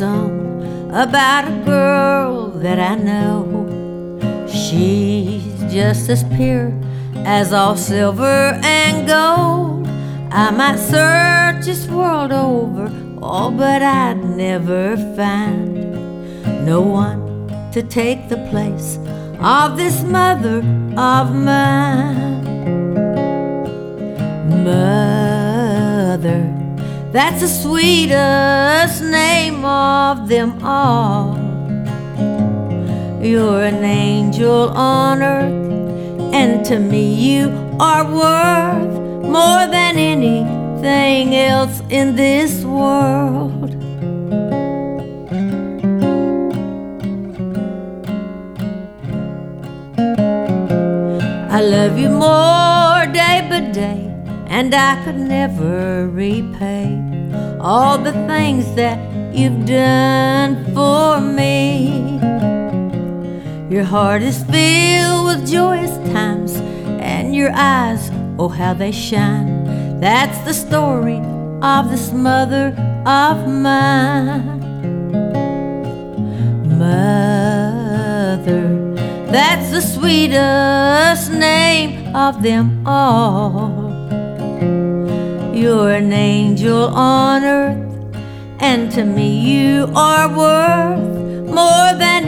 song about a girl that I know. She's just as pure as all silver and gold. I might search this world over, oh, but I'd never find no one to take the place of this mother of mine. Mother, that's the sweetest name of them all. You're an angel on earth, and to me you are worth more than anything else in this world. I love you more day by day, and I could never repay all the things that you've done for me. Your heart is filled with joyous times, and your eyes, oh how they shine. That's the story of this mother of mine. Mother, that's the sweetest name of them all. You're an angel on earth, and to me you are worth more than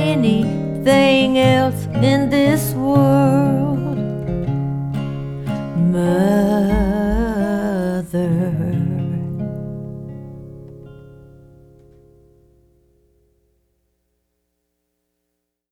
anything else in this world. Mother,